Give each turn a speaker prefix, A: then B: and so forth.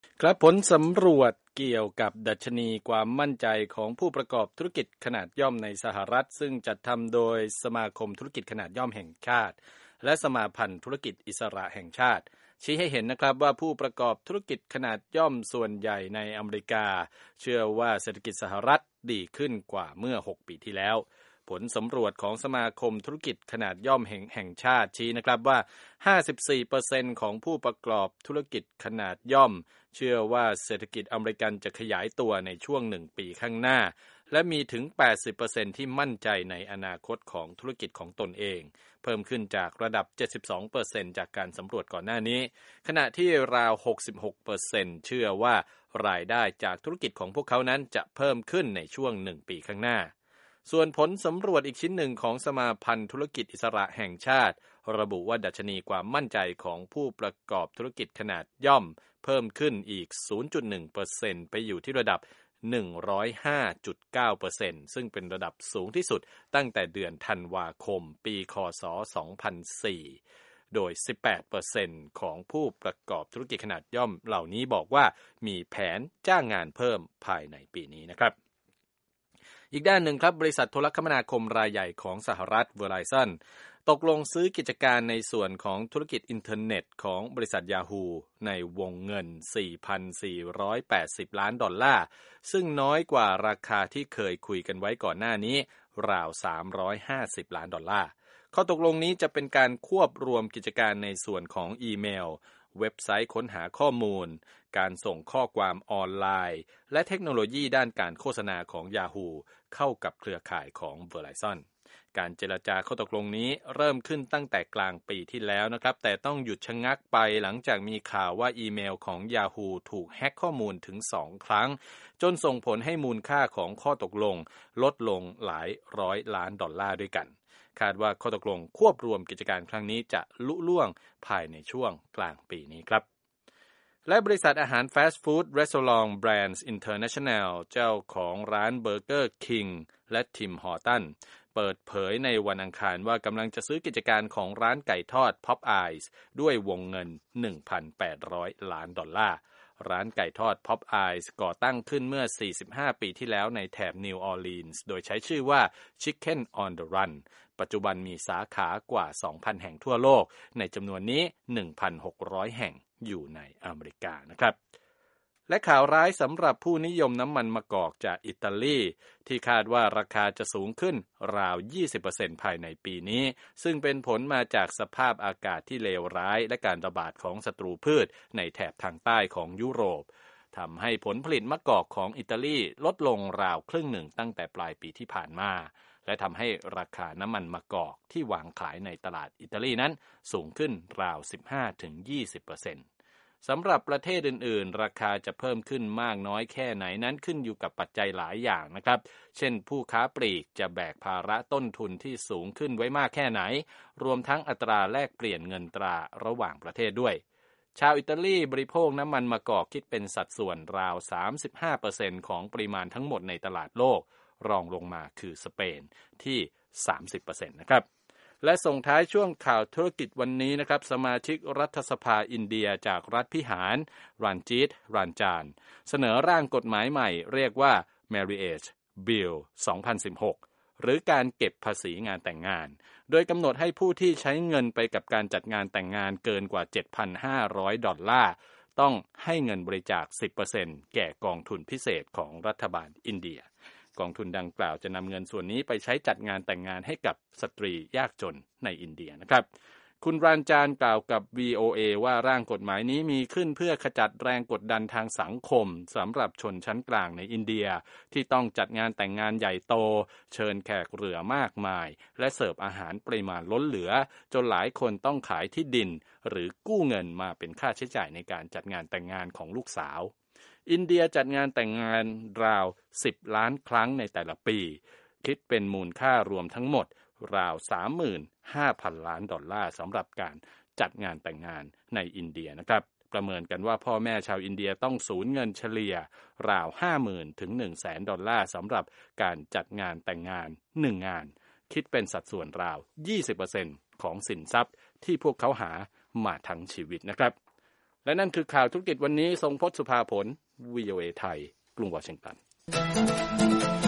A: ครับผลสำรวจเกี่ยวกับดัชนีความมั่นใจของผู้ประกอบธุรกิจขนาดย่อมในสหรัฐซึ่งจัดทำโดยสมาคมธุรกิจขนาดย่อมแห่งชาติและสมาพันธ์ธุรกิจอิสระแห่งชาติชี้ให้เห็นนะครับว่าผู้ประกอบธุรกิจขนาดย่อมส่วนใหญ่ในอเมริกาเชื่อว่าเศรษฐกิจสหรัฐดีขึ้นกว่าเมื่อ6ปีที่แล้วผลสำรวจของสมาคมธุรกิจขนาดย่อมแห่งชาติชี้นะครับว่า 54% ของผู้ประกอบธุรกิจขนาดย่อมเชื่อว่าเศรษฐกิจอเมริกันจะขยายตัวในช่วง1ปีข้างหน้าและมีถึง 80% ที่มั่นใจในอนาคตของธุรกิจของตนเองเพิ่มขึ้นจากระดับ 72% จากการสำรวจก่อนหน้านี้ขณะที่ราว 66% เชื่อว่ารายได้จากธุรกิจของพวกเขานั้นจะเพิ่มขึ้นในช่วง1ปีข้างหน้าส่วนผลสำรวจอีกชิ้นหนึ่งของสมาพันธ์ธุรกิจอิสระแห่งชาติระบุว่าดัชนีความมั่นใจของผู้ประกอบธุรกิจขนาดย่อมเพิ่มขึ้นอีก 0.1% ไปอยู่ที่ระดับ 105.9% ซึ่งเป็นระดับสูงที่สุดตั้งแต่เดือนธันวาคมปีคศ 2004 โดย 18% ของผู้ประกอบธุรกิจขนาดย่อมเหล่านี้บอกว่ามีแผนจ้างงานเพิ่มภายในปีนี้นะครับอีกด้านหนึ่งครับบริษัทโทรคมนาคมรายใหญ่ของสหรัฐ Verizon ตกลงซื้อกิจการในส่วนของธุรกิจอินเทอร์เน็ตของบริษัท Yahoo ในวงเงิน 4,480 ล้านดอลลาร์ซึ่งน้อยกว่าราคาที่เคยคุยกันไว้ก่อนหน้านี้ราว 350 ล้านดอลลาร์ข้อตกลงนี้จะเป็นการควบรวมกิจการในส่วนของอีเมลเว็บไซต์ค้นหาข้อมูลการส่งข้อความออนไลน์และเทคโนโลยีด้านการโฆษณาของ Yahoo เข้ากับเครือข่ายของ Verizon การเจรจาข้อตกลงนี้เริ่มขึ้นตั้งแต่กลางปีที่แล้วนะครับแต่ต้องหยุดชะงักไปหลังจากมีข่าวว่าอีเมลของ Yahoo ถูกแฮ็กข้อมูลถึง2 ครั้งจนส่งผลให้มูลค่าของข้อตกลงลดลงหลายร้อยล้านดอลลาร์ด้วยกันคาดว่าข้อตกลงควบรวมกิจการครั้งนี้จะลุล่วงภายในช่วงกลางปีนี้ครับและบริษัทอาหารฟาสต์ฟู้ด Restaurant Brands International เจ้าของร้านเบอร์เกอร์คิงและทิมฮอร์ตันเปิดเผยในวันอังคารว่ากำลังจะซื้อกิจการของร้านไก่ทอด Popeyes ด้วยวงเงิน 1,800 ล้านดอลลาร์ร้านไก่ทอด Popeyes ก่อตั้งขึ้นเมื่อ45ปีที่แล้วในแถบนิวออร์ลีนส์โดยใช้ชื่อว่า Chicken on the Run ปัจจุบันมีสาขากว่า 2,000 แห่งทั่วโลกในจำนวนนี้ 1,600 แห่งอยู่ในอเมริกานะครับและข่าวร้ายสำหรับผู้นิยมน้ำมันมะกอกจากอิตาลีที่คาดว่าราคาจะสูงขึ้นราว 20% ภายในปีนี้ซึ่งเป็นผลมาจากสภาพอากาศที่เลวร้ายและการระบาดของศัตรูพืชในแถบทางใต้ของยุโรปทำให้ผลผลิตมะกอกของอิตาลีลดลงราวครึ่งหนึ่งตั้งแต่ปลายปีที่ผ่านมาและทำให้ราคาน้ำมันมะกอกที่วางขายในตลาดอิตาลีนั้นสูงขึ้นราว 15-20%สำหรับประเทศอื่นๆราคาจะเพิ่มขึ้นมากน้อยแค่ไหนนั้นขึ้นอยู่กับปัจจัยหลายอย่างนะครับเช่นผู้ค้าปลีกจะแบกภาระต้นทุนที่สูงขึ้นไว้มากแค่ไหนรวมทั้งอัตราแลกเปลี่ยนเงินตราระหว่างประเทศด้วยชาวอิตาลีบริโภคน้ำมันมะกอกคิดเป็นสัดส่วนราว 35% ของปริมาณทั้งหมดในตลาดโลกรองลงมาคือสเปนที่ 30% นะครับและส่งท้ายช่วงข่าวธุรกิจวันนี้นะครับสมาชิกรัฐสภาอินเดียจากรัฐพิหารรันจีตรันจานเสนอร่างกฎหมายใหม่เรียกว่า Marriage Bill 2016 หรือการเก็บภาษีงานแต่งงานโดยกำหนดให้ผู้ที่ใช้เงินไปกับการจัดงานแต่งงานเกินกว่า 7,500 ดอลลาร์ต้องให้เงินบริจาค 10% แก่กองทุนพิเศษของรัฐบาลอินเดียกองทุนดังกล่าวจะนำเงินส่วนนี้ไปใช้จัดงานแต่งงานให้กับสตรียากจนในอินเดียนะครับคุณรันจานกล่าวกับ VOA ว่าร่างกฎหมายนี้มีขึ้นเพื่อขจัดแรงกดดันทางสังคมสำหรับชนชั้นกลางในอินเดียที่ต้องจัดงานแต่งงานใหญ่โตเชิญแขกเรือมากมายและเสิร์ฟอาหารปริมาณล้นเหลือจนหลายคนต้องขายที่ดินหรือกู้เงินมาเป็นค่าใช้จ่ายในการจัดงานแต่งงานของลูกสาวอินเดียจัดงานแต่งงานราว10 ล้านครั้งในแต่ละปีคิดเป็นมูลค่ารวมทั้งหมดราว 35,000 ล้านดอลลาร์สำหรับการจัดงานแต่งงานในอินเดียนะครับประเมินกันว่าพ่อแม่ชาวอินเดียต้องสูญเงินเฉลี่ยราว 50,000 ถึง 100,000 ดอลลาร์สำหรับการจัดงานแต่งงาน1 งานคิดเป็นสัดส่วนราว 20% ของสินทรัพย์ที่พวกเขาหามาทั้งชีวิตนะครับและนั่นคือข่าวธุรกิจวันนี้ทรงพจน์สุภาผล VOA ไทยกรุงวอชิงตัน